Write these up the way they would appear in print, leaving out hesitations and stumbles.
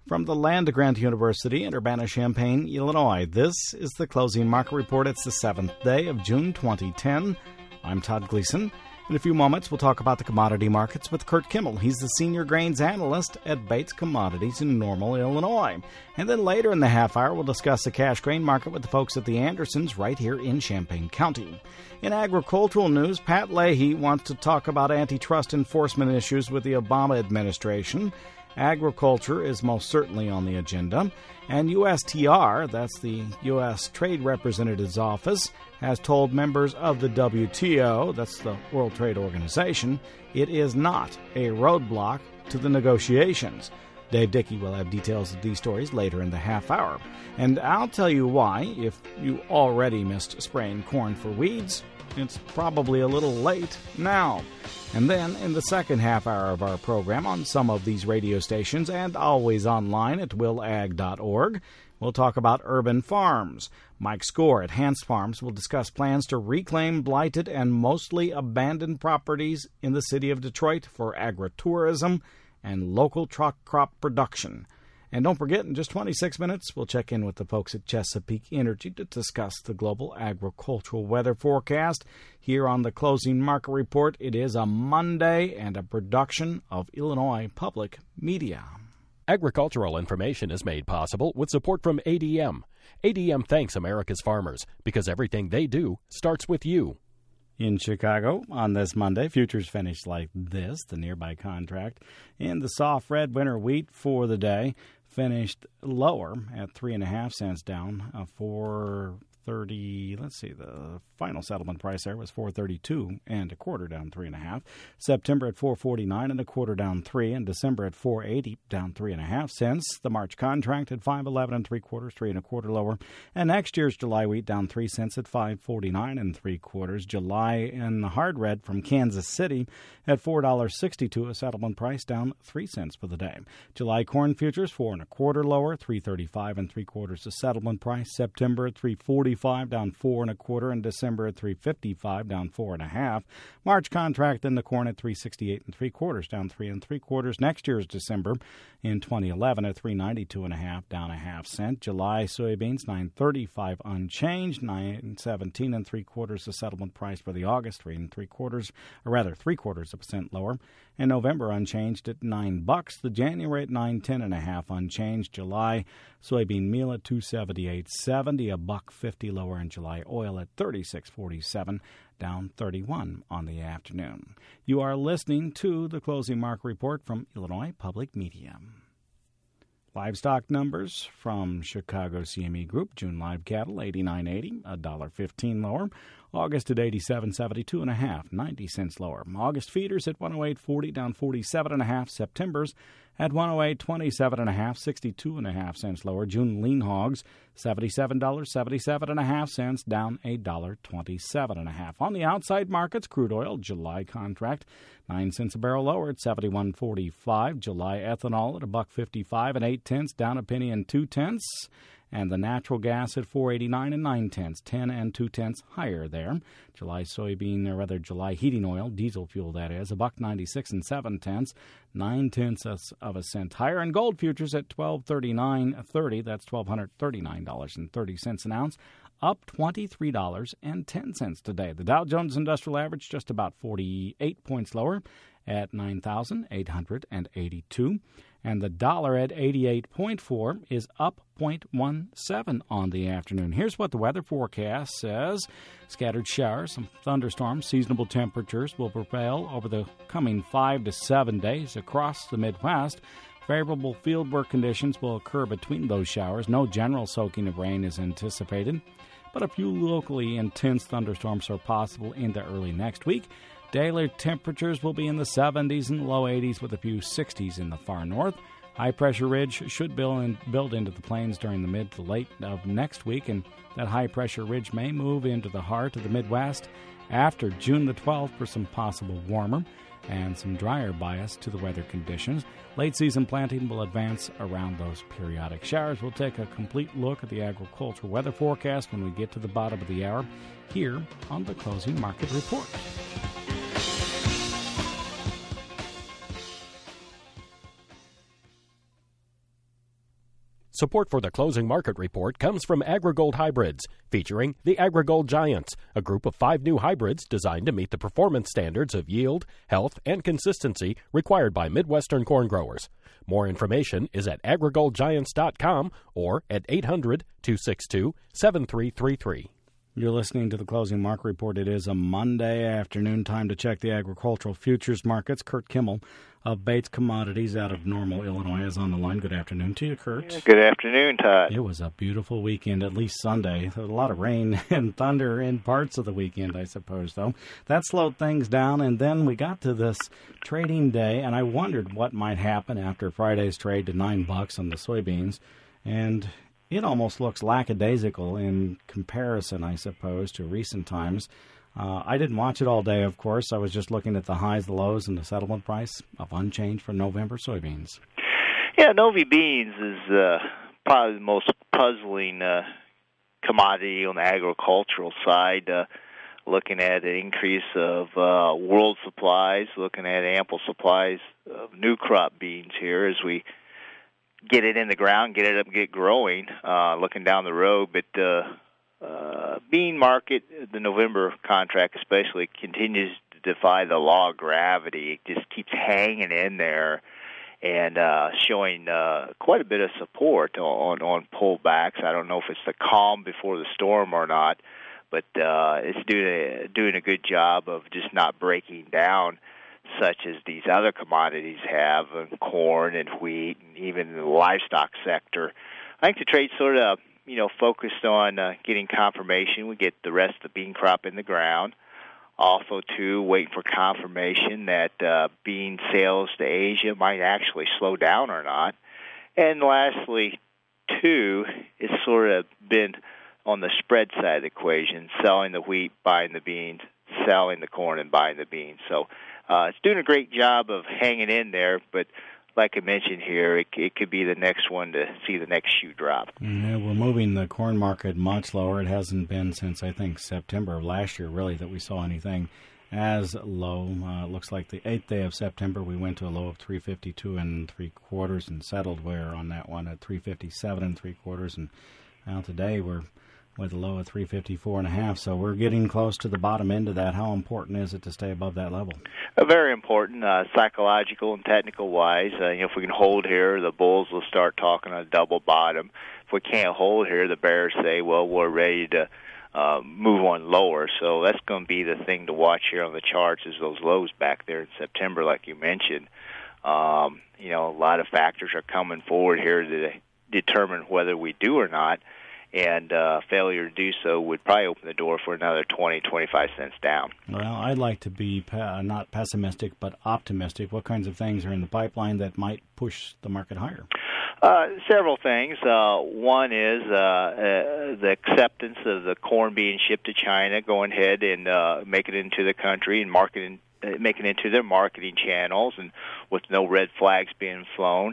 From the land-grant University in Urbana-Champaign, Illinois, this is the Closing Market Report. It's the 7th day of June 2010. I'm Todd Gleason. In a few moments, we'll talk about the commodity markets with Kurt Kimmel. He's the senior grains analyst at Bates Commodities in Normal, Illinois. And then later in the half hour, we'll discuss the cash grain market with the folks at the Andersons right here in Champaign County. In agricultural news, Pat Leahy wants to talk about antitrust enforcement issues with the Obama administration. Agriculture is most certainly on the agenda, and USTR, that's the U.S. Trade Representative's Office, has told members of the WTO, that's the World Trade Organization, it is not a roadblock to the negotiations. Dave Dickey will have details of these stories later in the half hour. And I'll tell you why, if you already missed spraying corn for weeds, it's probably a little late now. And then in the second half hour of our program on some of these radio stations and always online at willag.org, we'll talk about urban farms. Mike Score at Hans Farms will discuss plans to reclaim blighted and mostly abandoned properties in the city of Detroit for agritourism and local truck crop production. And don't forget, in just 26 minutes, we'll check in with the folks at Chesapeake Energy to discuss the global agricultural weather forecast. Here on the Closing Market Report, it is a Monday and a production of Illinois Public Media. Agricultural information is made possible with support from ADM. ADM thanks America's farmers because everything they do starts with you. In Chicago, on this Monday, futures finished like this, the nearby contract. In the soft red winter wheat for the day finished lower at 3.5 cents down, 4.30. Let's see, the final settlement price there was 4.32 and a quarter, down 3.5. September at 4.49 and a quarter, down 3, and December at 4.80, down 3.5 cents. The March contract at 5.11 and 3/4, 3.25 lower, and next year's July wheat down 3 cents at 5.49 and 3/4. July in the hard red from Kansas City at $4.62, a settlement price down 3 cents for the day. July corn futures 4.25 lower, 3.35 and 3/4, a settlement price. September at 3.45, down 4.25, and December at 3.55, down 4.5. March contract in the corn at 3.68 and 3/4, down 3 3/4. Next year's December in 2011 at 3.92.5, down 0.5 cent. July soybeans 9.35 unchanged, 9.17 and 3/4, the settlement price for the August, 3.75, or rather 3/4% lower. And November unchanged at $9. The January at 9.10.5 unchanged. July soybean meal at 278.70, $1.50 lower. In July oil at 36.47, down 31 on the afternoon. You are listening to the Closing Market Report from Illinois Public Media. Livestock numbers from Chicago CME Group. June live cattle, 89.80, $1.15 lower. August at 87.72.5, 90 cents lower. August feeders at 108.40, down 47.5. September's at 108.27.5, 62.5 cents lower. June lean hogs, $77.77.5, down $1.27.5. On the outside markets, crude oil, July contract, 9 cents a barrel lower at 71.45. July ethanol at $1.55 and 8 cents, down a penny and 2 tenths. And the natural gas at 4.89 and 9 tenths, 10 and 2 tenths higher there. July soybean, or rather July heating oil, diesel fuel that is, $1.96 and 7 tenths, 9 tenths of a cent higher. And gold futures at $1239.30, that's $1,239.30 an ounce, up $23.10 today. The Dow Jones Industrial Average just about 48 points lower at 9,882. And the dollar at 88.4 is up 0.17 on the afternoon. Here's what the weather forecast says. Scattered showers, some thunderstorms, seasonable temperatures will prevail over the coming 5 to 7 days across the Midwest. Favorable fieldwork conditions will occur between those showers. No general soaking of rain is anticipated, but a few locally intense thunderstorms are possible into early next week. Daily temperatures will be in the 70s and low 80s with a few 60s in the far north. High-pressure ridge should build into the plains during the mid to late of next week, and that high-pressure ridge may move into the heart of the Midwest after June the 12th for some possible warmer and some drier bias to the weather conditions. Late-season planting will advance around those periodic showers. We'll take a complete look at the agricultural weather forecast when we get to the bottom of the hour here on the Closing Market Report. Support for the closing market report comes from AgriGold Hybrids, featuring the AgriGold Giants, a group of 5 new hybrids designed to meet the performance standards of yield, health, and consistency required by Midwestern corn growers. More information is at agrigoldgiants.com or at 800-262-7333. You're listening to the Closing Market Report. It is a Monday afternoon. Time to check the agricultural futures markets. Kurt Kimmel of Bates Commodities out of Normal, Illinois is on the line. Good afternoon to you, Kurt. Good afternoon, Todd. It was a beautiful weekend, at least Sunday. There was a lot of rain and thunder in parts of the weekend, I suppose, though. That slowed things down, and then we got to this trading day, and I wondered what might happen after Friday's trade to $9 on the soybeans, and it almost looks lackadaisical in comparison, I suppose, to recent times. I didn't watch it all day, of course. I was just looking at the highs, the lows, and the settlement price of unchanged for November soybeans. Yeah, Novi beans is probably the most puzzling commodity on the agricultural side. Looking at an increase of world supplies, looking at ample supplies of new crop beans here as we get it in the ground, get it up, get growing, looking down the road. But bean market, the November contract especially, continues to defy the law of gravity. It just keeps hanging in there and showing quite a bit of support on pullbacks. I don't know if it's the calm before the storm or not, but it's doing a good job of just not breaking down, such as these other commodities have, corn and wheat, and even the livestock sector. I think the trade sort of, focused on getting confirmation. We get the rest of the bean crop in the ground. Also, too, waiting for confirmation that bean sales to Asia might actually slow down or not. And lastly, too, it's sort of been on the spread side of the equation, selling the wheat, buying the beans, selling the corn, and buying the beans. So it's doing a great job of hanging in there, but like I mentioned here, it could be the next one to see the next shoe drop. Yeah, we're moving the corn market much lower. It hasn't been since, I think, September of last year, really, that we saw anything as low. It looks like the 8th day of September, we went to a low of 352 3/4 and settled where on that one at 357 3/4. And now today we're with a low of 354.5, so we're getting close to the bottom end of that. How important is it to stay above that level? Very important, psychological and technical-wise. If we can hold here, the bulls will start talking on a double bottom. If we can't hold here, the bears say, well, we're ready to move on lower. So that's going to be the thing to watch here on the charts is those lows back there in September, like you mentioned. A lot of factors are coming forward here to determine whether we do or not. And failure to do so would probably open the door for another 20-25 cents down. Well, I'd like to be not pessimistic but optimistic. What kinds of things are in the pipeline that might push the market higher? Several things. One is the acceptance of the corn being shipped to China, going ahead and make it into the country and making it into their marketing channels, and with no red flags being flown.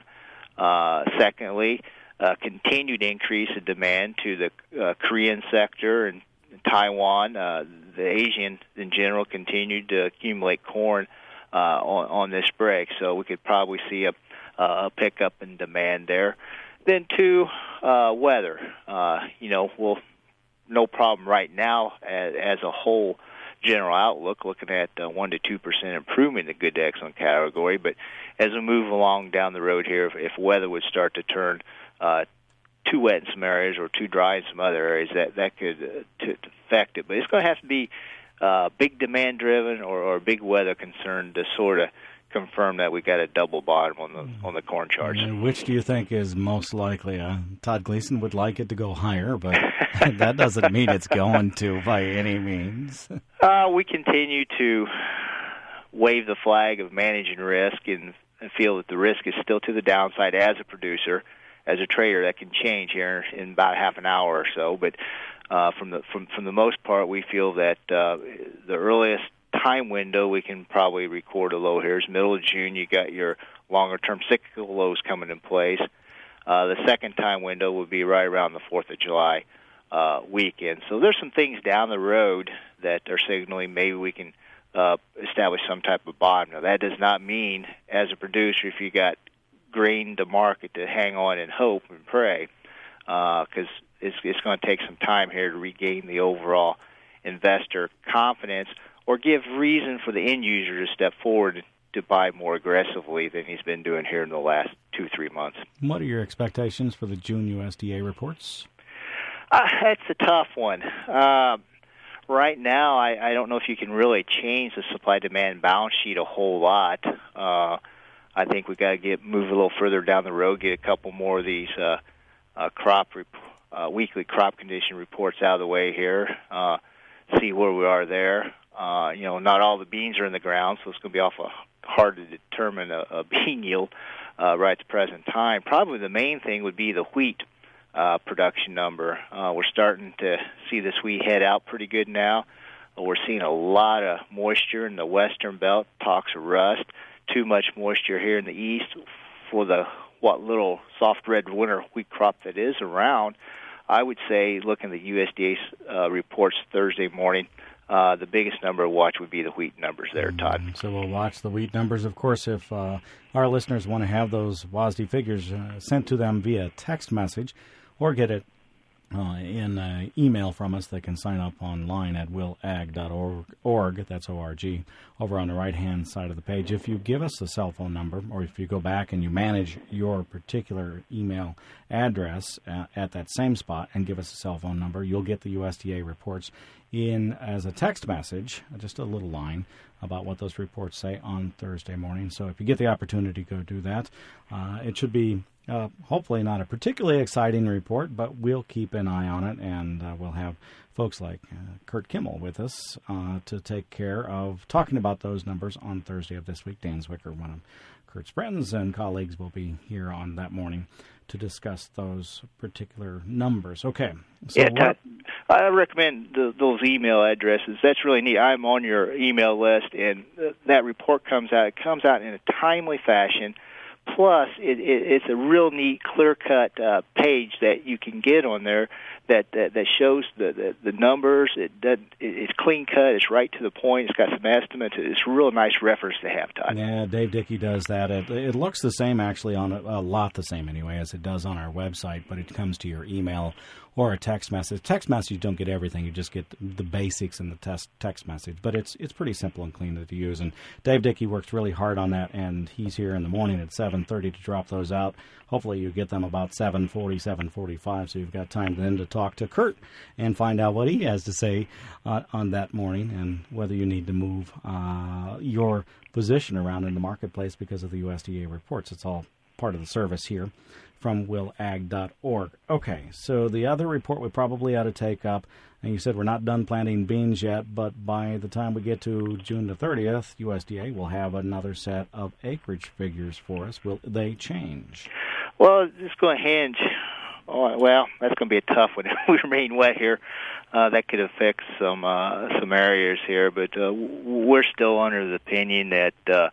Secondly, continued increase in demand to the Korean sector and Taiwan. The Asians in general continued to accumulate corn on this break, so we could probably see a pickup in demand there. Then, two, weather. No problem right now as a whole general outlook, looking at 1 to 2% improvement in the good to excellent category. But as we move along down the road here, if weather would start to turn too wet in some areas or too dry in some other areas, that could affect it. But it's going to have to be big demand driven or big weather concern to sort of confirm that we got a double bottom on the corn charts. Which do you think is most likely? Todd Gleason would like it to go higher, but that doesn't mean it's going to by any means. We continue to wave the flag of managing risk and feel that the risk is still to the downside as a producer. As a trader, that can change here in about half an hour or so. But from the most part, we feel that the earliest time window we can probably record a low here is middle of June. You got your longer-term cyclical lows coming in place. The second time window would be right around the 4th of July weekend. So there's some things down the road that are signaling maybe we can establish some type of bottom. Now, that does not mean, as a producer, if you got grain the market to hang on and hope and pray, because it's going to take some time here to regain the overall investor confidence or give reason for the end user to step forward to buy more aggressively than he's been doing here in the last 2-3 months. What are your expectations for the June USDA reports? That's a tough one. Right now, I don't know if you can really change the supply-demand balance sheet a whole lot. I think we've got to move a little further down the road, get a couple more of these weekly crop condition reports out of the way here, see where we are there. Not all the beans are in the ground, so it's going to be awful hard to determine a bean yield right at the present time. Probably the main thing would be the wheat production number. We're starting to see this wheat head out pretty good now. We're seeing a lot of moisture in the western belt, talks of rust, too much moisture here in the east for what little soft red winter wheat crop that is around. I would say, looking at the USDA's reports Thursday morning, the biggest number to watch would be the wheat numbers there, Todd. So we'll watch the wheat numbers. Of course, if our listeners want to have those WASDE figures sent to them via text message or get it in email from us, they can sign up online at willag.org. That's O-R-G, over on the right-hand side of the page. If you give us a cell phone number, or if you go back and you manage your particular email address at that same spot and give us a cell phone number, you'll get the USDA reports in as a text message, just a little line about what those reports say on Thursday morning. So if you get the opportunity, go do that. It should be hopefully not a particularly exciting report, but we'll keep an eye on it, and we'll have folks like Kurt Kimmel with us to take care of talking about those numbers on Thursday of this week. Dan Zwicker, one of Kurt's friends and colleagues, will be here on that morning to discuss those particular numbers. Okay. So yeah, Todd, I recommend those email addresses. That's really neat. I'm on your email list, and that report comes out. It comes out in a timely fashion. Plus, it's a real neat, clear-cut page that you can get on there that shows the numbers. It's clean-cut. It's right to the point. It's got some estimates. It's a real nice reference to have, Todd. Yeah, Dave Dickey does that. It looks the same, actually, on a lot the same anyway, as it does on our website, but it comes to your email or a text message. Text message, you don't get everything. You just get the basics in the text message. But it's pretty simple and clean to use. And Dave Dickey works really hard on that, and he's here in the morning at 7:30 to drop those out. Hopefully you get them about 7:40, 7:45, so you've got time then to talk to Kurt and find out what he has to say on that morning and whether you need to move your position around in the marketplace because of the USDA reports. It's all part of the service here from willag.org. Okay, so the other report we probably ought to take up, and you said we're not done planting beans yet, but by the time we get to June the 30th, USDA will have another set of acreage figures for us. Will they change? Well, it's going to hinge. Well, that's going to be a tough one. We remain wet here. That could affect some areas here, but we're still under the opinion that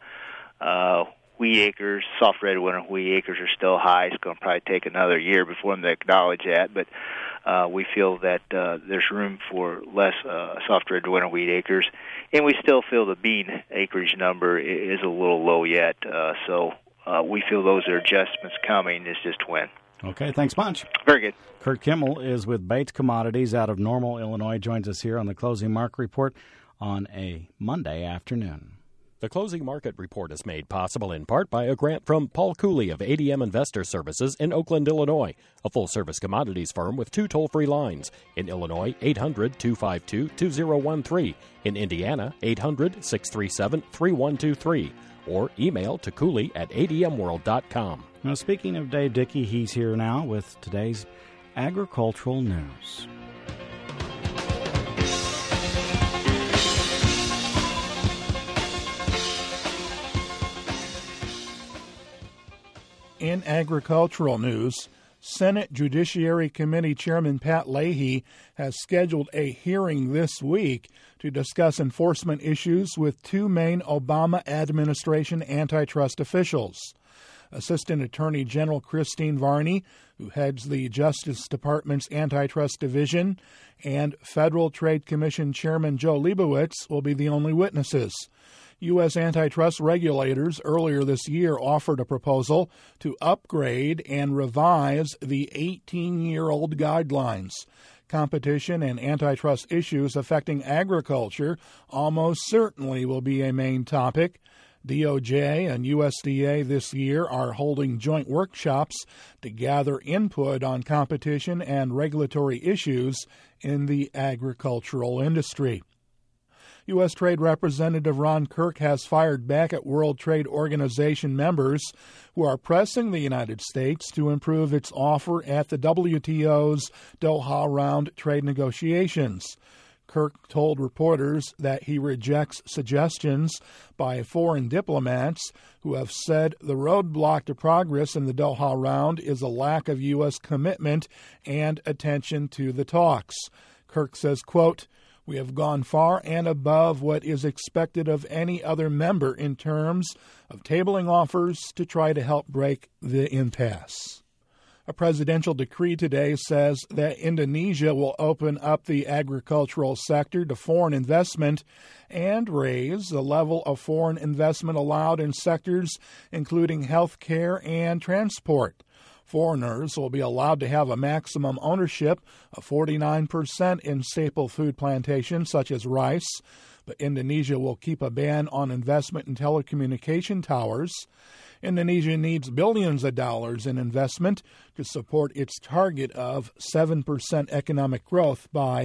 wheat acres, soft red winter wheat acres are still high. It's going to probably take another year before them to acknowledge that, but we feel that there's room for less soft red winter wheat acres, and we still feel the bean acreage number is a little low yet, so we feel those are adjustments coming. It's just when. Okay, thanks much. Very good. Kurt Kimmel is with Bates Commodities out of Normal, Illinois, joins us here on the Closing Market Report on a Monday afternoon. The Closing Market Report is made possible in part by a grant from Paul Cooley of ADM Investor Services in Oakland, Illinois, a full-service commodities firm with 2 toll-free lines. In Illinois, 800-252-2013. In Indiana, 800-637-3123. Or email to Cooley@admworld.com. Now, speaking of Dave Dickey, he's here now with today's agricultural news. In agricultural news, Senate Judiciary Committee Chairman Pat Leahy has scheduled a hearing this week to discuss enforcement issues with 2 main Obama administration antitrust officials. Assistant Attorney General Christine Varney, who heads the Justice Department's Antitrust Division, and Federal Trade Commission Chairman Joe Leibowitz will be the only witnesses. U.S. antitrust regulators earlier this year offered a proposal to upgrade and revise the 18-year-old guidelines. Competition and antitrust issues affecting agriculture almost certainly will be a main topic. DOJ and USDA this year are holding joint workshops to gather input on competition and regulatory issues in the agricultural industry. U.S. Trade Representative Ron Kirk has fired back at World Trade Organization members who are pressing the United States to improve its offer at the WTO's Doha Round trade negotiations. Kirk told reporters that he rejects suggestions by foreign diplomats who have said the roadblock to progress in the Doha Round is a lack of U.S. commitment and attention to the talks. Kirk says, quote, "We have gone far and above what is expected of any other member in terms of tabling offers to try to help break the impasse." A presidential decree today says that Indonesia will open up the agricultural sector to foreign investment and raise the level of foreign investment allowed in sectors including healthcare and transport. Foreigners will be allowed to have a maximum ownership of 49% in staple food plantations such as rice, but Indonesia will keep a ban on investment in telecommunication towers. Indonesia needs billions of dollars in investment to support its target of 7% economic growth by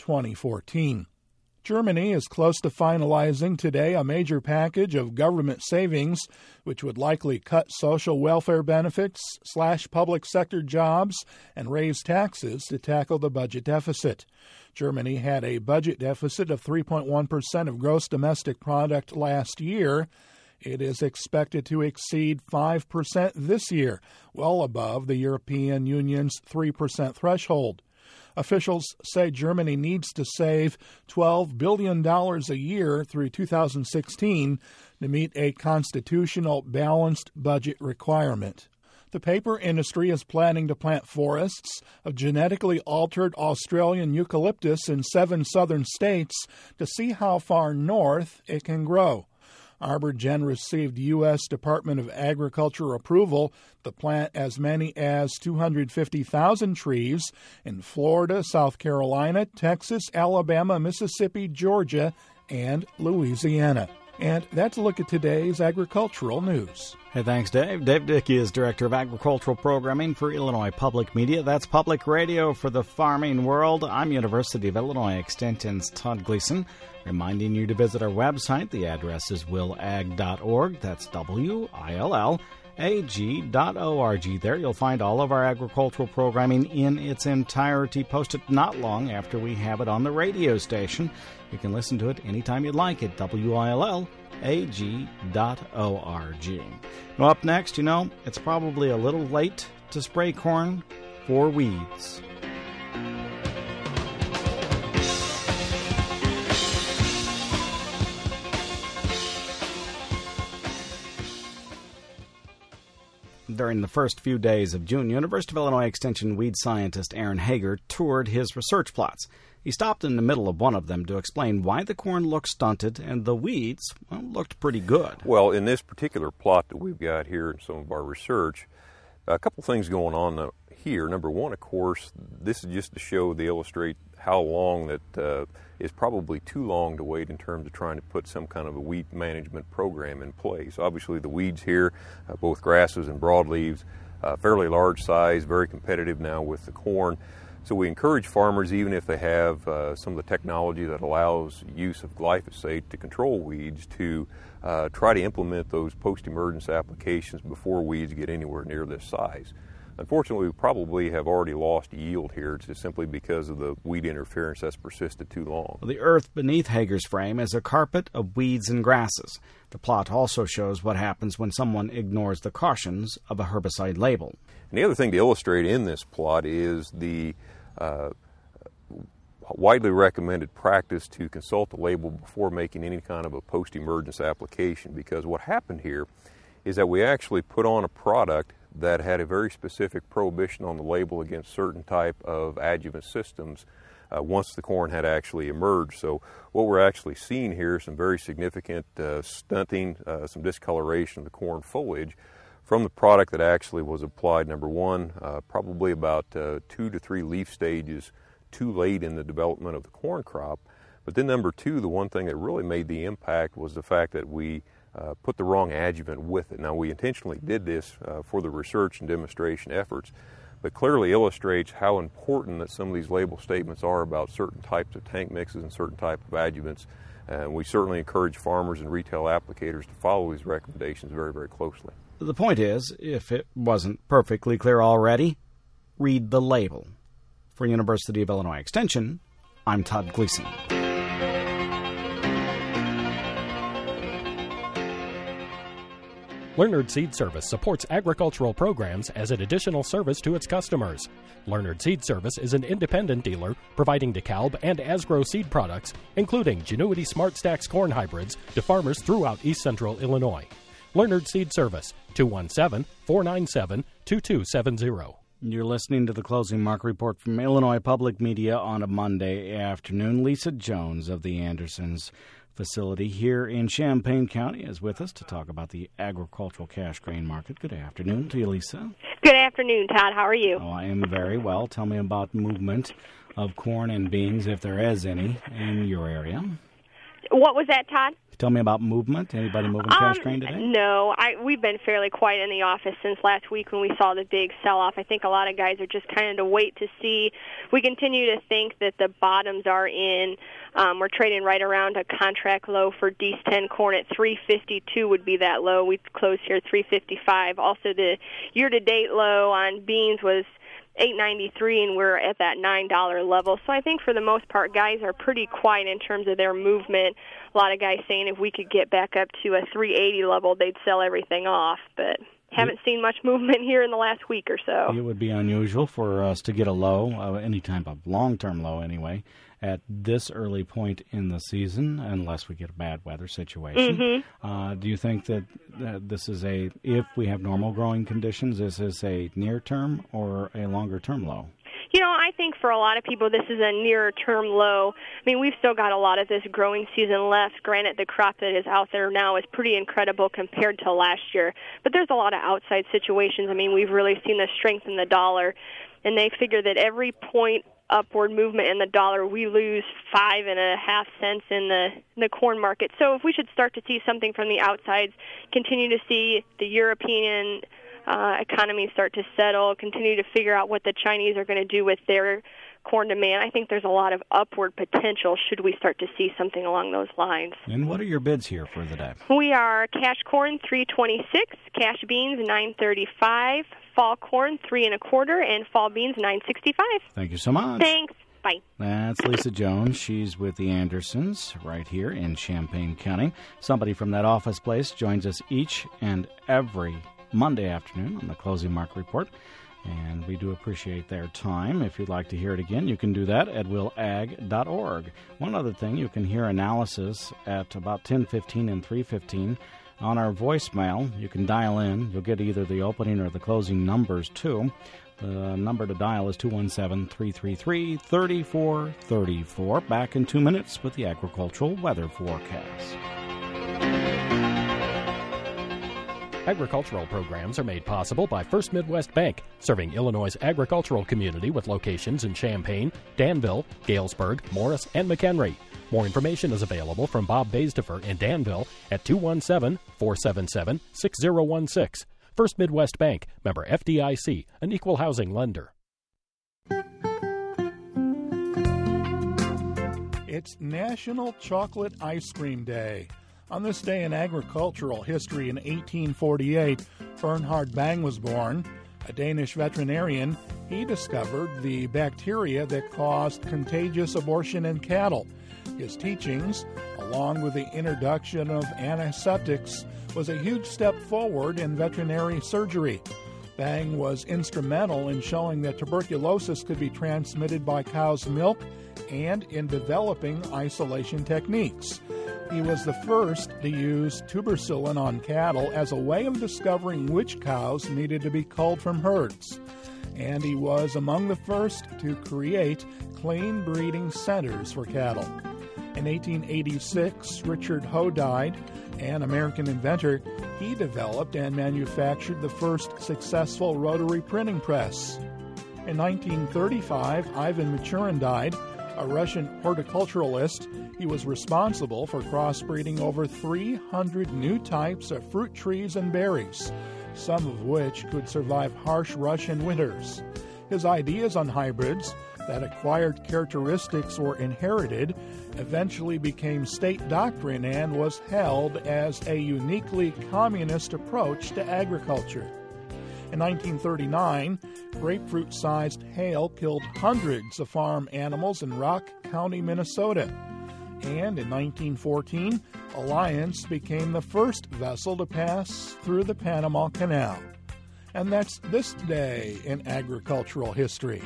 2014. Germany is close to finalizing today a major package of government savings, which would likely cut social welfare benefits, slash public sector jobs, and raise taxes to tackle the budget deficit. Germany had a budget deficit of 3.1% of gross domestic product last year. It is expected to exceed 5% this year, well above the European Union's 3% threshold. Officials say Germany needs to save $12 billion a year through 2016 to meet a constitutional balanced budget requirement. The paper industry is planning to plant forests of genetically altered Australian eucalyptus in 7 southern states to see how far north it can grow. ArborGen received U.S. Department of Agriculture approval to plant as many as 250,000 trees in Florida, South Carolina, Texas, Alabama, Mississippi, Georgia, and Louisiana. And that's a look at today's agricultural news. Hey, thanks, Dave. Dave Dickey is Director of Agricultural Programming for Illinois Public Media. That's public radio for the farming world. I'm University of Illinois Extension's Todd Gleason, reminding you to visit our website. The address is willag.org. That's WILLAG.org. There you'll find all of our agricultural programming in its entirety, posted not long after we have it on the radio station. You can listen to it anytime you'd like at WILLAG.org. Now, up next, it's probably a little late to spray corn for weeds. During the first few days of June, University of Illinois Extension weed scientist Aaron Hager toured his research plots. He stopped in the middle of one of them to explain why the corn looked stunted and the weeds looked pretty good. Well, in this particular plot that we've got here in some of our research, a couple things going on here. Number one, of course, this is just to illustrate how long that is probably too long to wait in terms of trying to put some kind of a weed management program in place. Obviously, the weeds here, both grasses and broadleaves, fairly large size, very competitive now with the corn. So we encourage farmers, even if they have some of the technology that allows use of glyphosate to control weeds, to try to implement those post-emergence applications before weeds get anywhere near this size. Unfortunately, we probably have already lost yield here just simply because of the weed interference that's persisted too long. The earth beneath Hager's frame is a carpet of weeds and grasses. The plot also shows what happens when someone ignores the cautions of a herbicide label. And the other thing to illustrate in this plot is the widely recommended practice to consult the label before making any kind of a post-emergence application, because what happened here is that we actually put on a product that had a very specific prohibition on the label against certain type of adjuvant systems once the corn had actually emerged. So what we're actually seeing here is some very significant stunting, some discoloration of the corn foliage from the product that actually was applied, number one, probably about 2 to 3 leaf stages too late in the development of the corn crop. But then number two, the one thing that really made the impact was the fact that we put the wrong adjuvant with it. Now, we intentionally did this for the research and demonstration efforts, but clearly illustrates how important that some of these label statements are about certain types of tank mixes and certain types of adjuvants. And we certainly encourage farmers and retail applicators to follow these recommendations very, very closely. The point is, if it wasn't perfectly clear already, read the label. For University of Illinois Extension, I'm Todd Gleason. Leonard Seed Service supports agricultural programs as an additional service to its customers. Leonard Seed Service is an independent dealer providing DeKalb and Asgrow seed products, including Genuity Smart Stacks corn hybrids, to farmers throughout East Central Illinois. Leonard Seed Service, 217-497-2270. You're listening to the Closing Market Report from Illinois Public Media on a Monday afternoon. Lisa Jones of the Andersons facility here in Champaign County is with us to talk about the agricultural cash grain market. Good afternoon to you, Lisa. Good afternoon, Todd. How are you? Oh, I am very well. Tell me about movement of corn and beans, if there is any, in your area. What was that, Todd? Tell me about movement. Anybody moving cash grain today? No. We've been fairly quiet in the office since last week when we saw the big sell-off. I think a lot of guys are just kind of to wait to see. We continue to think that the bottoms are in. We're trading right around a contract low for D10 corn at $3.52 would be that low. We closed here at $3.55. Also, the year-to-date low on beans was $8.93, and we're at that $9 level. So I think for the most part, guys are pretty quiet in terms of their movement. A lot of guys saying if we could get back up to a $3.80 level, they'd sell everything off. But haven't seen much movement here in the last week or so. It would be unusual for us to get a low, any type of long-term low anyway, at this early point in the season, unless we get a bad weather situation. Mm-hmm. Do you think that this is if we have normal growing conditions, this is a near-term or a longer-term low? You know, I think for a lot of people this is a nearer-term low. I mean, we've still got a lot of this growing season left. Granted, the crop that is out there now is pretty incredible compared to last year. But there's a lot of outside situations. I mean, we've really seen the strength in the dollar, and they figure that every point upward movement in the dollar, we lose 5.5 cents in the corn market. So if we should start to see something from the outsides, continue to see the European economy start to settle, continue to figure out what the Chinese are going to do with their corn demand, I think there's a lot of upward potential should we start to see something along those lines. And what are your bids here for the day? We are cash corn $3.26, cash beans $9.35, fall corn $3.25, and fall beans $9.65. Thank you so much. Thanks. Bye. That's Lisa Jones. She's with the Andersons right here in Champaign County. Somebody from that office place joins us each and every Monday afternoon on the Closing Market Report, and we do appreciate their time. If you'd like to hear it again, you can do that at willag.org. One other thing, you can hear analysis at about 10:15 and 3:15 on our voicemail. You can dial in. You'll get either the opening or the closing numbers, too. The number to dial is 217-333-3434. Back in 2 minutes with the agricultural weather forecast. Agricultural programs are made possible by First Midwest Bank, serving Illinois' agricultural community with locations in Champaign, Danville, Galesburg, Morris, and McHenry. More information is available from Bob Baisdefer in Danville at 217-477-6016. First Midwest Bank, member FDIC, an equal housing lender. It's National Chocolate Ice Cream Day. On this day in agricultural history in 1848, Bernhard Bang was born. A Danish veterinarian, he discovered the bacteria that caused contagious abortion in cattle. His teachings, along with the introduction of antiseptics, was a huge step forward in veterinary surgery. Bang was instrumental in showing that tuberculosis could be transmitted by cow's milk and in developing isolation techniques. He was the first to use tuberculin on cattle as a way of discovering which cows needed to be culled from herds. And he was among the first to create clean breeding centers for cattle. In 1886, Richard Hodide, an American inventor, he developed and manufactured the first successful rotary printing press. In 1935, Ivan Maturin died, a Russian horticulturalist. He was responsible for crossbreeding over 300 new types of fruit trees and berries, some of which could survive harsh Russian winters. His ideas on hybrids that acquired characteristics or inherited eventually became state doctrine and was held as a uniquely communist approach to agriculture. In 1939, grapefruit-sized hail killed hundreds of farm animals in Rock County, Minnesota. And in 1914, Alliance became the first vessel to pass through the Panama Canal. And that's this day in agricultural history.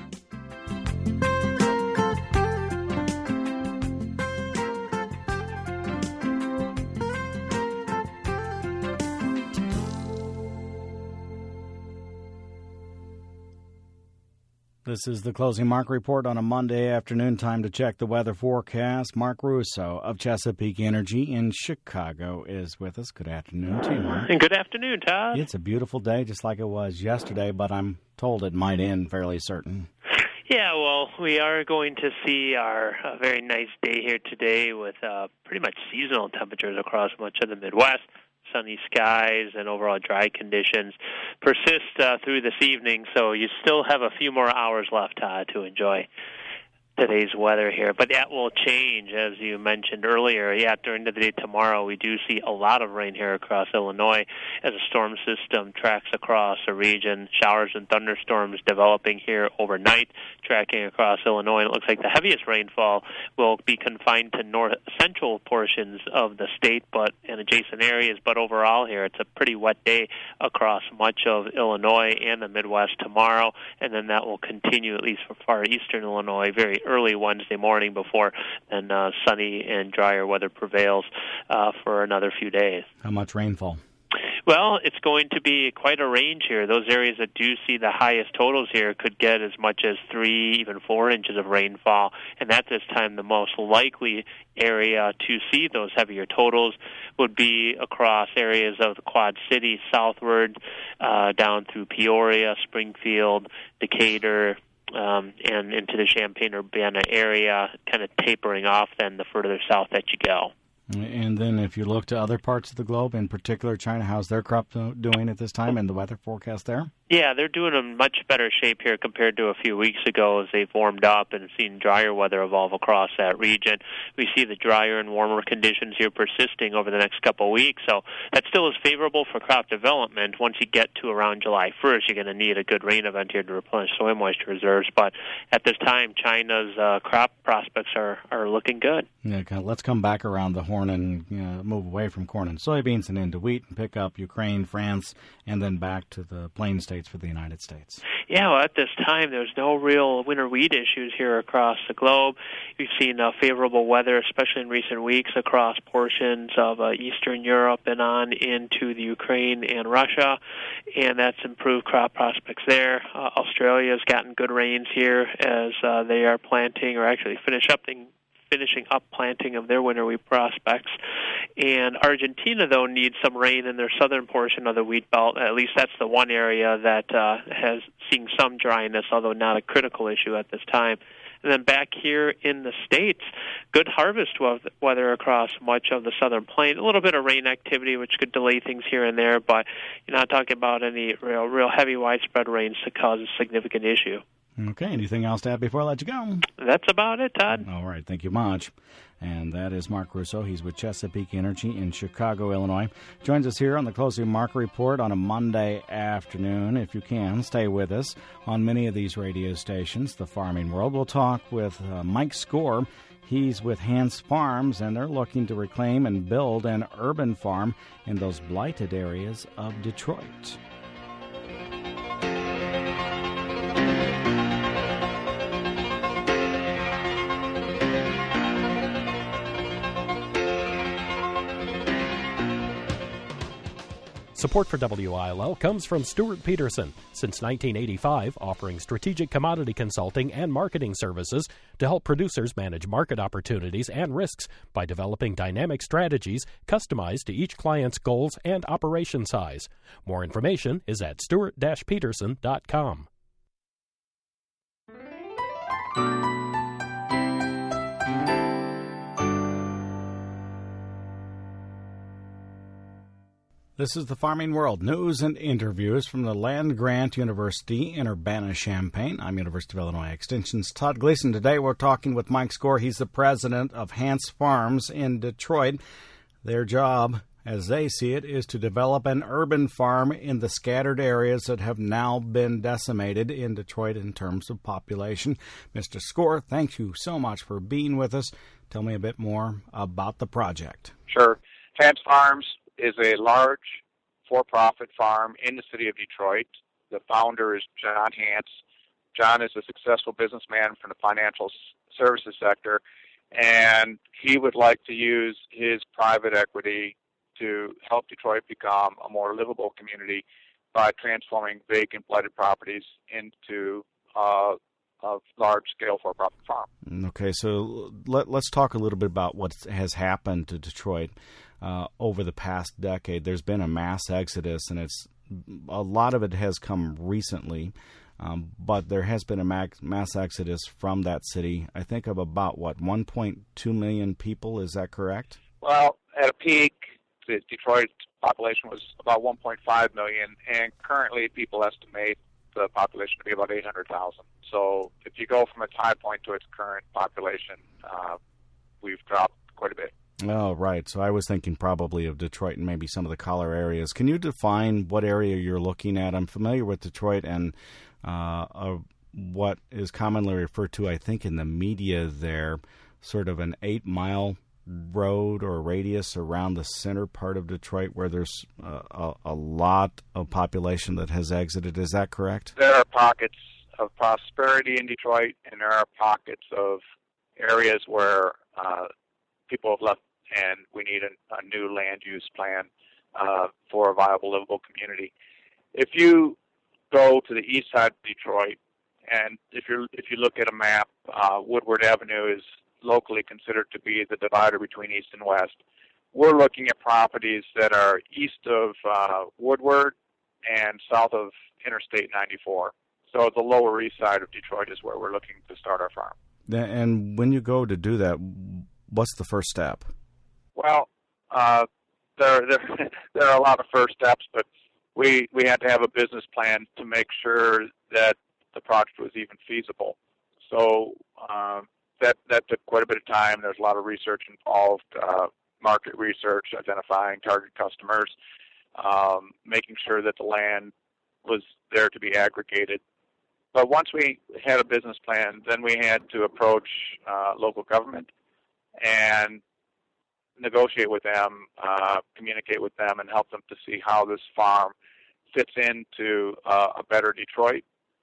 This is the Closing Market Report on a Monday afternoon. Time to check the weather forecast. Mark Russo of Chesapeake Energy in Chicago is with us. Good afternoon to you, Mark. And good afternoon, Todd. It's a beautiful day, just like it was yesterday, but I'm told it might end fairly certain. Yeah, well, we are going to see our very nice day here today with pretty much seasonal temperatures across much of the Midwest. Sunny skies and overall dry conditions persist through this evening, so you still have a few more hours left to enjoy today's weather here. But that will change, as you mentioned earlier. Yeah, during the day tomorrow, we do see a lot of rain here across Illinois as a storm system tracks across the region. Showers and thunderstorms developing here overnight, tracking across Illinois. It looks like the heaviest rainfall will be confined to north central portions of the state and adjacent areas. But overall here, it's a pretty wet day across much of Illinois and the Midwest tomorrow, and then that will continue at least for far eastern Illinois very early Wednesday morning before then sunny and drier weather prevails for another few days. How much rainfall? Well, it's going to be quite a range here. Those areas that do see the highest totals here could get as much as 3, even 4 inches of rainfall, and at this time the most likely area to see those heavier totals would be across areas of the Quad Cities southward, down through Peoria, Springfield, Decatur, and into the Champaign-Urbana area, kind of tapering off then the further south that you go. And then if you look to other parts of the globe, in particular China, how's their crop doing at this time and the weather forecast there? Yeah, they're doing in much better shape here compared to a few weeks ago as they've warmed up and seen drier weather evolve across that region. We see the drier and warmer conditions here persisting over the next couple of weeks, so that still is favorable for crop development. Once you get to around July 1st, you're going to need a good rain event here to replenish soil moisture reserves, but at this time, China's crop prospects are looking good. Yeah, let's come back around the horn and move away from corn and soybeans and into wheat and pick up Ukraine, France, and then back to the plain states for the United States. Yeah, well, at this time, there's no real winter wheat issues here across the globe. We've seen favorable weather, especially in recent weeks, across portions of Eastern Europe and on into the Ukraine and Russia, and that's improved crop prospects there. Australia's gotten good rains here as they are planting, or actually finishing up planting of their winter wheat prospects. And Argentina, though, needs some rain in their southern portion of the wheat belt. At least that's the one area that has seen some dryness, although not a critical issue at this time. And then back here in the States, good harvest weather across much of the southern plain. A little bit of rain activity, which could delay things here and there, but you're not talking about any real heavy widespread rains to cause a significant issue. Okay, anything else to add before I let you go? That's about it, Todd. All right, thank you much. And that is Mark Russo. He's with Chesapeake Energy in Chicago, Illinois. Joins us here on the Closing Market Report on a Monday afternoon. If you can, stay with us on many of these radio stations, The Farming World. We'll talk with Mike Score. He's with Hans Farms, and they're looking to reclaim and build an urban farm in those blighted areas of Detroit. Support for WILL comes from Stuart Peterson, since 1985 offering strategic commodity consulting and marketing services to help producers manage market opportunities and risks by developing dynamic strategies customized to each client's goals and operation size. More information is at stuart-peterson.com. This is the Farming World, news and interviews from the Land-Grant University in Urbana-Champaign. I'm University of Illinois Extension's Todd Gleason. Today we're talking with Mike Skor. He's the president of Hance Farms in Detroit. Their job, as they see it, is to develop an urban farm in the scattered areas that have now been decimated in Detroit in terms of population. Mr. Skor, thank you so much for being with us. Tell me a bit more about the project. Sure. Hance Farms is a large for-profit farm in the city of Detroit. The founder is John Hance. John is a successful businessman from the financial services sector, and he would like to use his private equity to help Detroit become a more livable community by transforming vacant, blighted properties into a large-scale for-profit farm. Okay, so let's talk a little bit about what has happened to Detroit. Over the past decade, there's been a mass exodus, and a lot of it has come recently, but there has been a mass exodus from that city. I think of about, 1.2 million people, is that correct? Well, at a peak, the Detroit population was about 1.5 million, and currently people estimate the population to be about 800,000. So if you go from its high point to its current population, we've dropped quite a bit. Oh, right. So I was thinking probably of Detroit and maybe some of the collar areas. Can you define what area you're looking at? I'm familiar with Detroit and what is commonly referred to, I think, in the media there, sort of an 8-mile road or radius around the center part of Detroit where there's a lot of population that has exited. Is that correct? There are pockets of prosperity in Detroit, and there are pockets of areas where people have left, and we need a new land use plan for a viable, livable community. If you go to the east side of Detroit, and if you look at a map, Woodward Avenue is locally considered to be the divider between east and west. We're looking at properties that are east of Woodward and south of Interstate 94. So the lower east side of Detroit is where we're looking to start our farm. And when you go to do that, what's the first step? Well, there are a lot of first steps, but we had to have a business plan to make sure that the project was even feasible. So that took quite a bit of time. There's a lot of research involved, market research, identifying target customers, making sure that the land was there to be aggregated. But once we had a business plan, then we had to approach local government and negotiate with them, communicate with them, and help them to see how this farm fits into a better Detroit.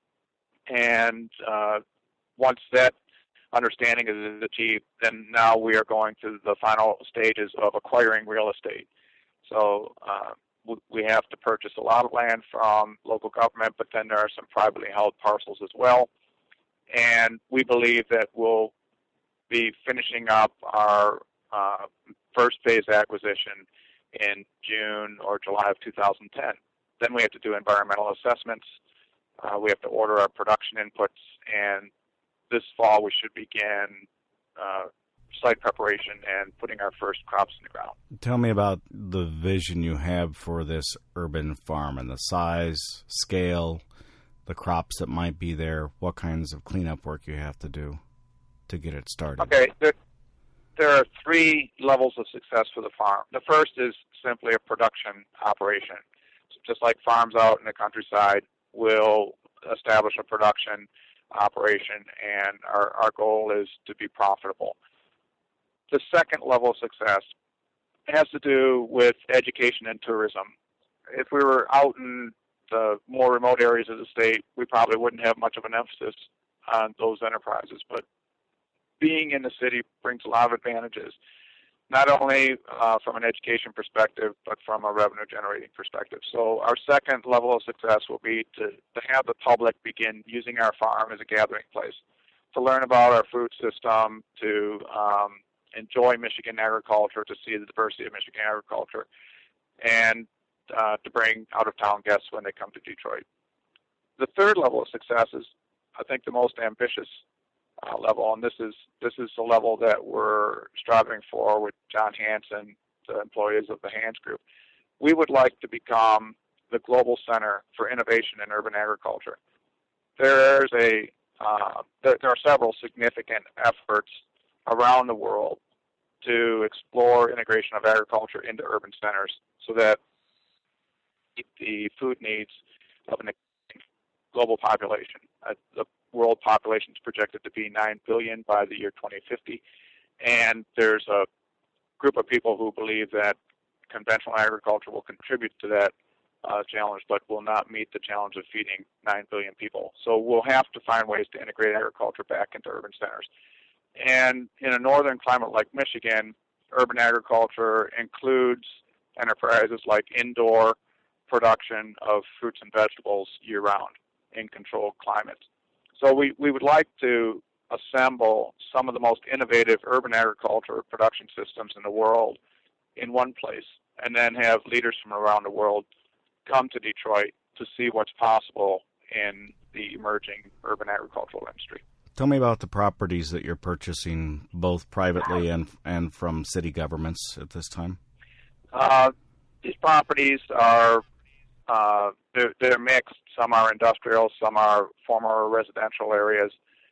And once that understanding is achieved, then now we are going to the final stages of acquiring real estate. So we have to purchase a lot of land from local government, but then there are some privately held parcels as well. And we believe that we'll be finishing up our first phase acquisition in June or July of 2010. Then we have to do environmental assessments. We have to order our production inputs, and this fall we should begin site preparation and putting our first crops in the ground. Tell me about the vision you have for this urban farm and the size, scale, the crops that might be there, what kinds of cleanup work you have to do to get it started. Okay, there are 3 levels of success for the farm. The first is simply a production operation. So just like farms out in the countryside, we'll establish a production operation, and our goal is to be profitable. The second level of success has to do with education and tourism. If we were out in the more remote areas of the state, we probably wouldn't have much of an emphasis on those enterprises. But being in the city brings a lot of advantages. not only from an education perspective, but from a revenue-generating perspective. So our second level of success will be to have the public begin using our farm as a gathering place, to learn about our food system, to enjoy Michigan agriculture, to see the diversity of Michigan agriculture, and to bring out-of-town guests when they come to Detroit. The third level of success is, I think, the most ambitious level, and this is the level that we're striving for with John Hanson, the employees of the Hans Group. We would like to become the global center for innovation in urban agriculture. There are several significant efforts around the world to explore integration of agriculture into urban centers so that the food needs of an global population. The world population is projected to be 9 billion by the year 2050, and there's a group of people who believe that conventional agriculture will contribute to that challenge, but will not meet the challenge of feeding 9 billion people. So we'll have to find ways to integrate agriculture back into urban centers. And in a northern climate like Michigan, urban agriculture includes enterprises like indoor production of fruits and vegetables year-round in controlled climates. So we would like to assemble some of the most innovative urban agriculture production systems in the world in one place, and then have leaders from around the world come to Detroit to see what's possible in the emerging urban agricultural industry. Tell me about the properties that you're purchasing, both privately and from city governments at this time. These properties are they're mixed. Some are industrial, some are former residential areas,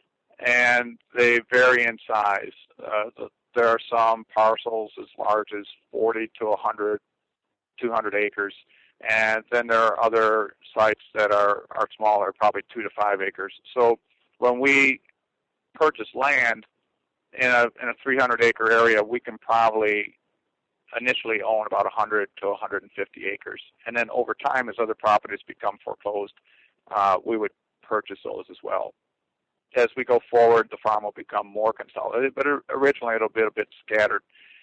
and they vary in size. There are some parcels as large as 40 to 100, 200 acres, and then there are other sites that are smaller, probably 2 to 5 acres. So when we purchase land in a 300-acre area, we can probably initially own about 100 to 150 acres. And then over time, as other properties become foreclosed, we would purchase those as well. As we go forward, the farm will become more consolidated, but originally it'll be a bit scattered.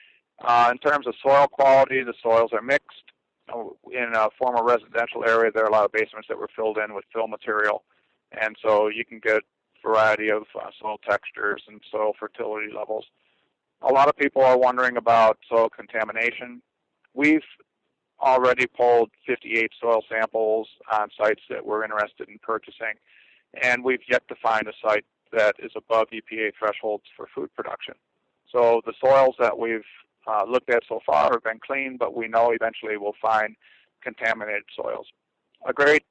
In terms of soil quality, the soils are mixed. In a former residential area, there are a lot of basements that were filled in with fill material, and so you can get a variety of soil textures and soil fertility levels. A lot of people are wondering about soil contamination. We've already pulled 58 soil samples on sites that we're interested in purchasing, and we've yet to find a site that is above EPA thresholds for food production. So the soils that we've looked at so far have been clean, but we know eventually we'll find contaminated soils. A great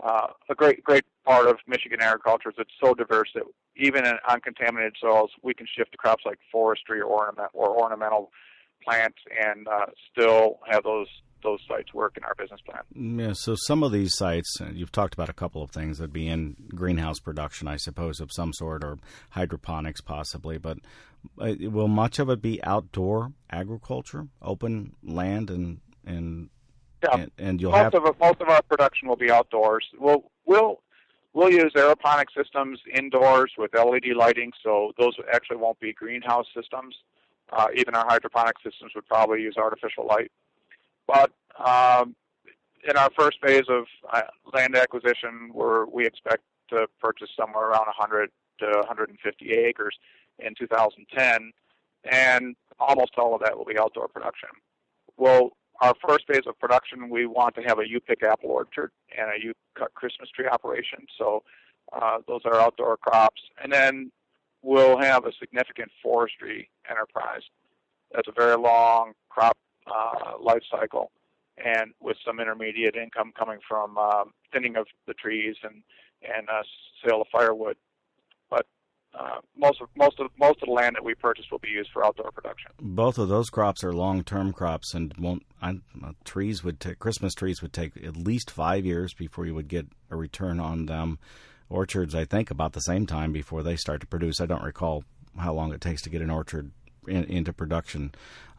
part of Michigan agriculture is it's so diverse that even in uncontaminated soils, we can shift to crops like forestry or ornamental plants and still have those sites work in our business plan. Yeah, so some of these sites, you've talked about a couple of things that'd be in greenhouse production, I suppose, of some sort, or hydroponics possibly, but will much of it be outdoor agriculture, open land, and you'll most of our production will be outdoors. We'll use aeroponic systems indoors with LED lighting, so those actually won't be greenhouse systems. Even our hydroponic systems would probably use artificial light. But in our first phase of land acquisition, we expect to purchase somewhere around 100 to 150 acres in 2010, and almost all of that will be outdoor production. Well, our first phase of production, we want to have a U-pick apple orchard and a U-cut Christmas tree operation. So those are outdoor crops. And then we'll have a significant forestry enterprise. That's a very long crop life cycle, and with some intermediate income coming from thinning of the trees and sale of firewood. But most of the land that we purchase will be used for outdoor production. Both of those crops are long-term crops, and Christmas trees would take at least 5 years before you would get a return on them. Orchards, I think, about the same time before they start to produce. I don't recall how long it takes to get an orchard into production,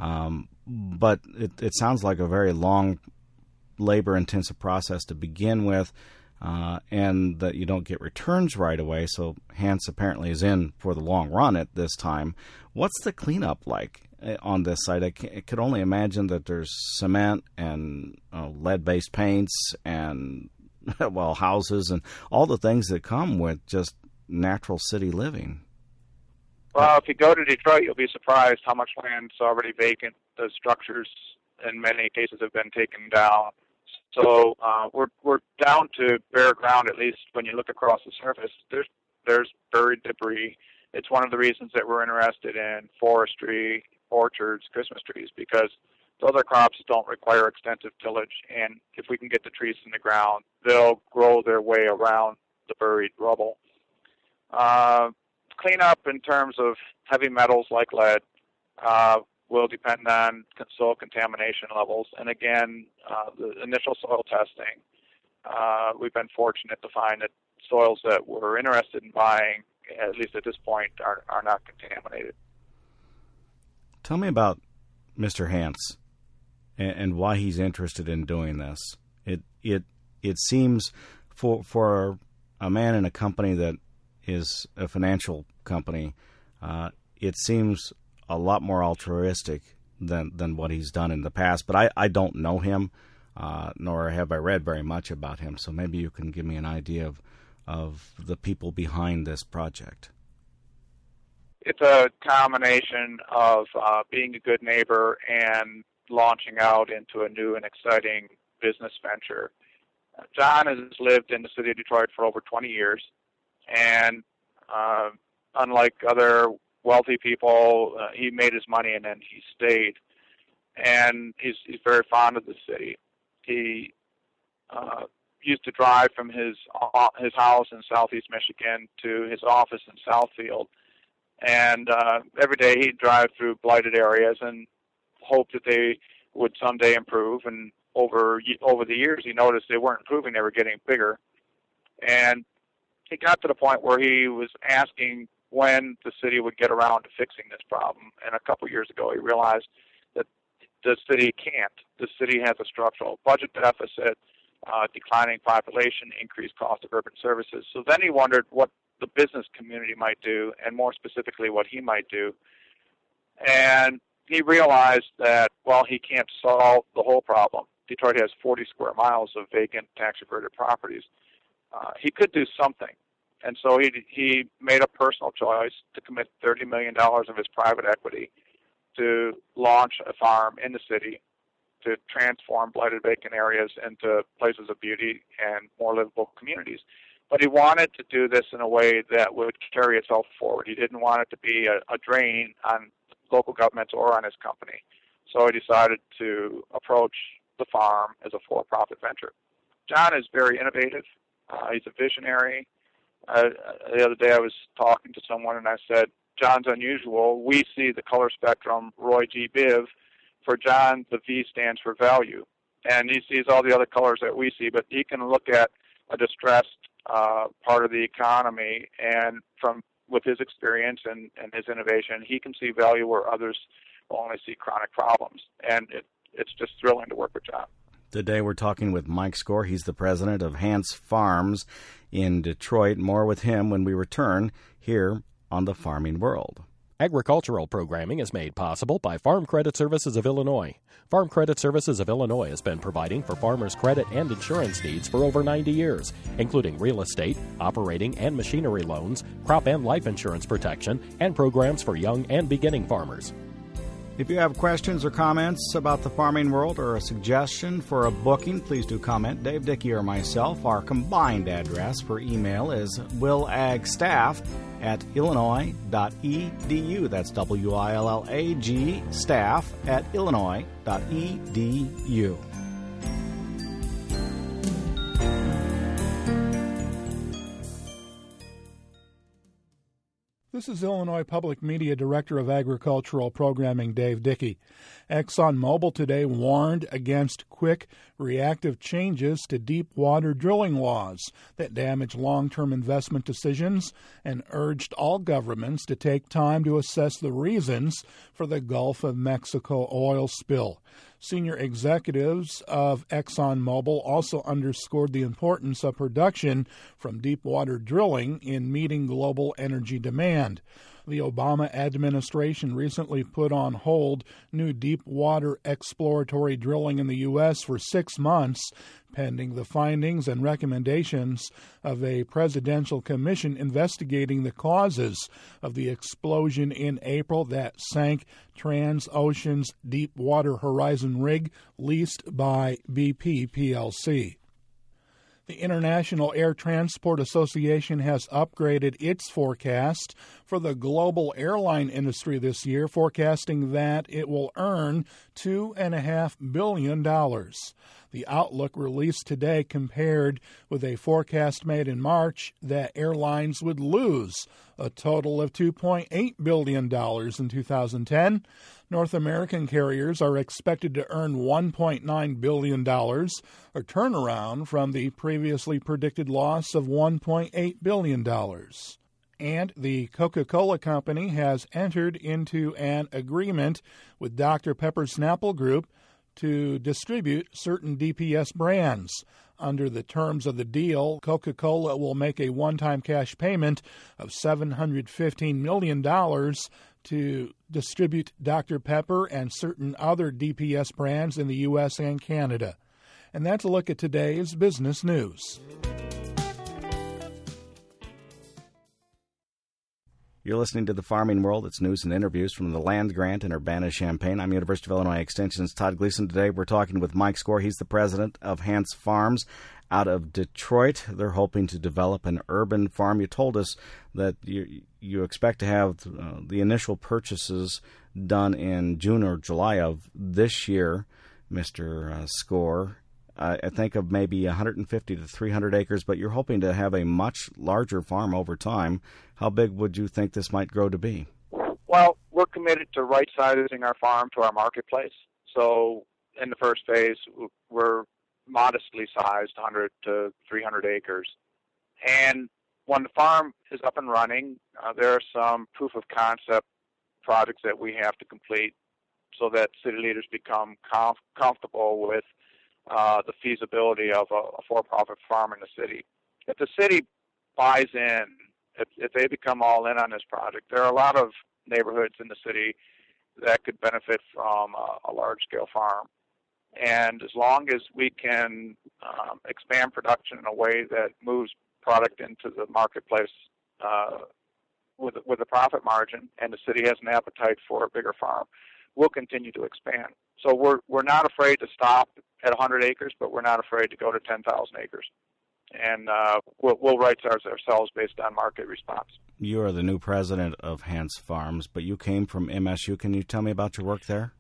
but it sounds like a very long, labor-intensive process to begin with. and that you don't get returns right away. So Hance apparently is in for the long run at this time. What's the cleanup like on this site? I could only imagine that there's cement and lead-based paints and, well, houses and all the things that come with just natural city living. Well, if you go to Detroit, you'll be surprised how much land's already vacant. The structures, in many cases, have been taken down. So we're down to bare ground, at least when you look across the surface. There's buried debris. It's one of the reasons that we're interested in forestry, orchards, Christmas trees, because those other crops don't require extensive tillage, and if we can get the trees in the ground, they'll grow their way around the buried rubble. Cleanup in terms of heavy metals like lead will depend on soil contamination levels. And again, the initial soil testing, we've been fortunate to find that soils that we're interested in buying, at least at this point, are not contaminated. Tell me about Mr. Hance and why he's interested in doing this. It seems for a man in a company that is a financial company, it seems a lot more altruistic than what he's done in the past. But I don't know him, nor have I read very much about him. So maybe you can give me an idea of the people behind this project. It's a combination of being a good neighbor and launching out into a new and exciting business venture. John has lived in the city of Detroit for over 20 years, and unlike other wealthy people, he made his money and then he stayed. And he's very fond of the city. He used to drive from his house in southeast Michigan to his office in Southfield. And every day he'd drive through blighted areas and hope that they would someday improve. And over the years, he noticed they weren't improving; they were getting bigger. And he got to the point where he was asking when the city would get around to fixing this problem. And a couple years ago, he realized that the city can't. The city has a structural budget deficit, declining population, increased cost of urban services. So then he wondered what the business community might do, and more specifically what he might do. And he realized that, well, he can't solve the whole problem. Detroit has 40 square miles of vacant tax-reverted properties. He could do something. And so he made a personal choice to commit $30 million of his private equity to launch a farm in the city to transform blighted vacant areas into places of beauty and more livable communities. But he wanted to do this in a way that would carry itself forward. He didn't want it to be a drain on local governments or on his company. So he decided to approach the farm as a for-profit venture. John is very innovative. He's a visionary. The other day I was talking to someone and I said, John's unusual. We see the color spectrum, Roy G. Biv. For John, the V stands for value. And he sees all the other colors that we see, but he can look at a distressed part of the economy, and with his experience and his innovation, he can see value where others will only see chronic problems. And it's just thrilling to work with John. Today we're talking with Mike Skor. He's the president of Hance Farms in Detroit. More with him when we return here on The Farming World. Agricultural programming is made possible by Farm Credit Services of Illinois. Farm Credit Services of Illinois has been providing for farmers' credit and insurance needs for over 90 years, including real estate, operating and machinery loans, crop and life insurance protection, and programs for young and beginning farmers. If you have questions or comments about the farming world or a suggestion for a booking, please do comment. Dave Dickey or myself. Our combined address for email is willagstaff@illinois.edu. That's WILLAG staff@illinois.edu. This is Illinois Public Media Director of Agricultural Programming, Dave Dickey. ExxonMobil today warned against quick, reactive changes to deep water drilling laws that damage long-term investment decisions and urged all governments to take time to assess the reasons for the Gulf of Mexico oil spill. Senior executives of ExxonMobil also underscored the importance of production from deepwater drilling in meeting global energy demand. The Obama administration recently put on hold new deep-water exploratory drilling in the U.S. for 6 months, pending the findings and recommendations of a presidential commission investigating the causes of the explosion in April that sank Transocean's Deepwater Horizon rig leased by BP plc. The International Air Transport Association has upgraded its forecast for the global airline industry this year, forecasting that it will earn $2.5 billion. The outlook released today compared with a forecast made in March that airlines would lose a total of $2.8 billion in 2010. North American carriers are expected to earn $1.9 billion, a turnaround from the previously predicted loss of $1.8 billion. And the Coca-Cola Company has entered into an agreement with Dr. Pepper Snapple Group to distribute certain DPS brands. Under the terms of the deal, Coca-Cola will make a one-time cash payment of $715 million to distribute Dr. Pepper and certain other DPS brands in the U.S. and Canada. And that's a look at today's business news. You're listening to The Farming World. It's news and interviews from the land grant in Urbana-Champaign. I'm University of Illinois Extension's Todd Gleason. Today we're talking with Mike Skor. He's the president of Hance Farms out of Detroit. They're hoping to develop an urban farm. You told us that you expect to have the initial purchases done in June or July of this year, Mr. Skor. I think of maybe 150 to 300 acres, but you're hoping to have a much larger farm over time. How big would you think this might grow to be? Well, we're committed to right-sizing our farm to our marketplace. So in the first phase, we're modestly sized, 100 to 300 acres. And when the farm is up and running, there are some proof-of-concept projects that we have to complete so that city leaders become comfortable with the feasibility of a for-profit farm in the city. If the city buys in, if they become all in on this project, there are a lot of neighborhoods in the city that could benefit from a large-scale farm. And as long as we can expand production in a way that moves product into the marketplace with a profit margin, and the city has an appetite for a bigger farm, we'll continue to expand. So we're not afraid to stop at 100 acres, but we're not afraid to go to 10,000 acres. And we'll right-size ourselves based on market response. You are the new president of Hance Farms, but you came from MSU. Can you tell me about your work there?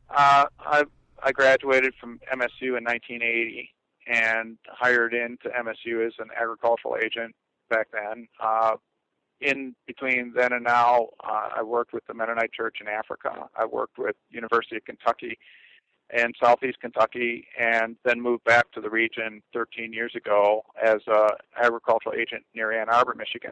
I graduated from MSU in 1980 and hired into MSU as an agricultural agent back then. In between then and now, I worked with the Mennonite Church in Africa. I worked with University of Kentucky and Southeast Kentucky, and then moved back to the region 13 years ago as an agricultural agent near Ann Arbor, Michigan.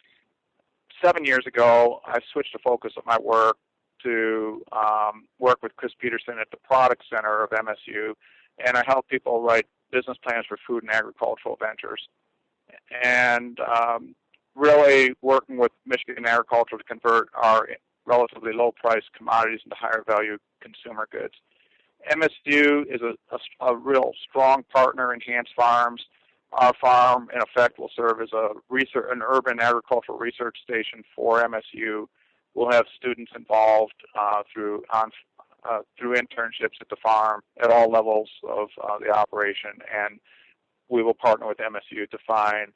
7 years ago, I switched the focus of my work to work with Chris Peterson at the Product Center of MSU, and I help people write business plans for food and agricultural ventures. And really working with Michigan Agriculture to convert our relatively low-priced commodities into higher-value consumer goods. MSU is a real strong partner in Hance Farms. Our farm, in effect, will serve as an urban agricultural research station for MSU. We'll have students involved through internships at the farm at all levels of the operation, and we will partner with MSU to find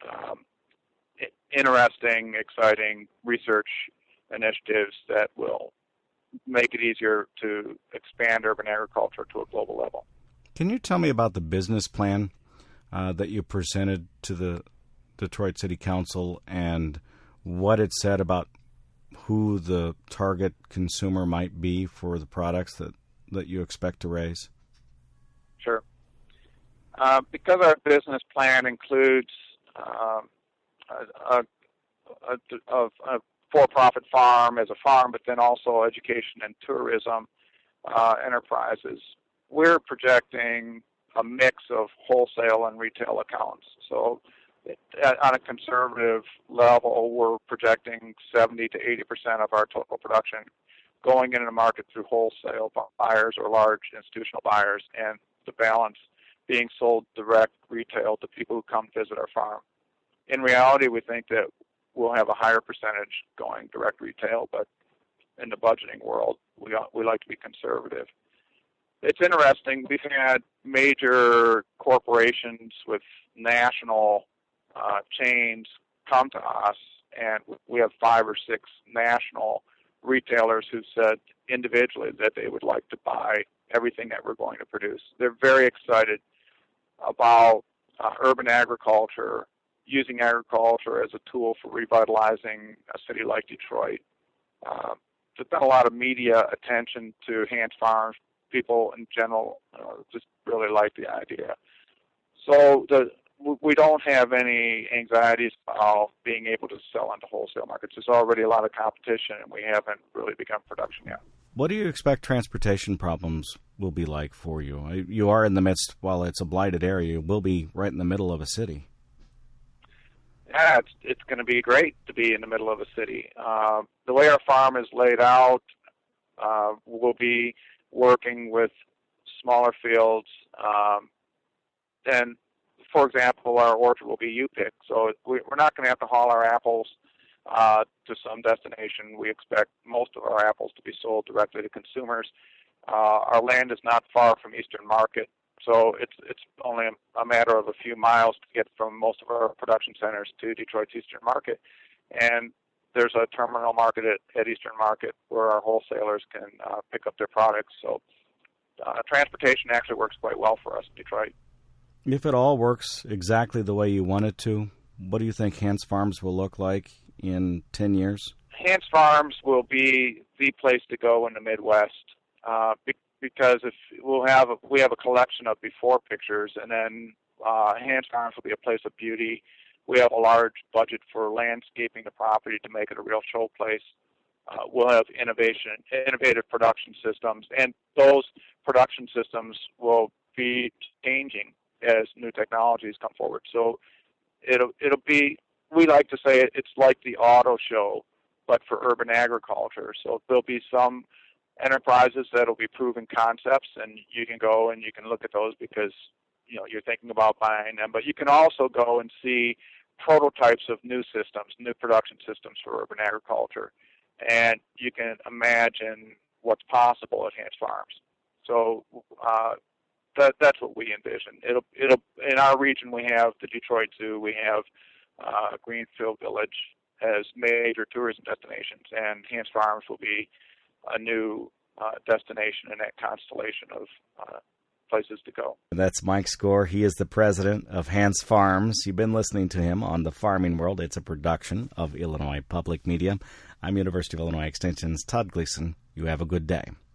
interesting, exciting research initiatives that will make it easier to expand urban agriculture to a global level. Can you tell me about the business plan that you presented to the Detroit City Council and what it said about who the target consumer might be for the products that you expect to raise? Sure. Because our business plan includes a for-profit farm as a farm, but then also education and tourism enterprises, we're projecting a mix of wholesale and retail accounts. So on a conservative level, we're projecting 70 to 80% of our total production going into the market through wholesale buyers or large institutional buyers, and the balance being sold direct retail to people who come visit our farm. In reality, we think that we'll have a higher percentage going direct retail, but in the budgeting world, we like to be conservative. It's interesting. We've had major corporations with national chains come to us, and we have 5 or 6 national retailers who said individually that they would like to buy everything that we're going to produce. They're very excited about urban agriculture, using agriculture as a tool for revitalizing a city like Detroit. There's been a lot of media attention to Hans Farms. People in general just really like the idea. So we don't have any anxieties about being able to sell into wholesale markets. There's already a lot of competition, and we haven't really begun production yet. What do you expect transportation problems will be like for you? You are in the midst, while it's a blighted area, you will be right in the middle of a city. Yeah, it's going to be great to be in the middle of a city. The way our farm is laid out, we'll be working with smaller fields. And, for example, our orchard will be U-pick, so we're not going to have to haul our apples to some destination. We expect most of our apples to be sold directly to consumers. Our land is not far from Eastern Market, so it's only a matter of a few miles to get from most of our production centers to Detroit's Eastern Market. And there's a terminal market at Eastern Market where our wholesalers can pick up their products. So transportation actually works quite well for us in Detroit. If it all works exactly the way you want it to, what do you think Hans Farms will look like in 10 years? Hans Farms will be the place to go in the Midwest because we have a collection of before pictures, and then Hans Farms will be a place of beauty. We have a large budget for landscaping the property to make it a real show place. We'll have innovative production systems, and those production systems will be changing as new technologies come forward. So it'll be, we like to say it's like the auto show, but for urban agriculture. So there'll be some enterprises that'll be proven concepts, and you can go and you can look at those because you're thinking about buying them. But you can also go and see prototypes of new systems, new production systems for urban agriculture, and you can imagine what's possible at Hans Farms. So that's what we envision. It'll in our region we have the Detroit Zoo, we have Greenfield Village as major tourism destinations, and Hans Farms will be a new destination in that constellation of places to go. That's Mike Score. He is the president of Hans Farms. You've been listening to him on The Farming World. It's a production of Illinois Public Media. I'm University of Illinois Extension's Todd Gleason. You have a good day.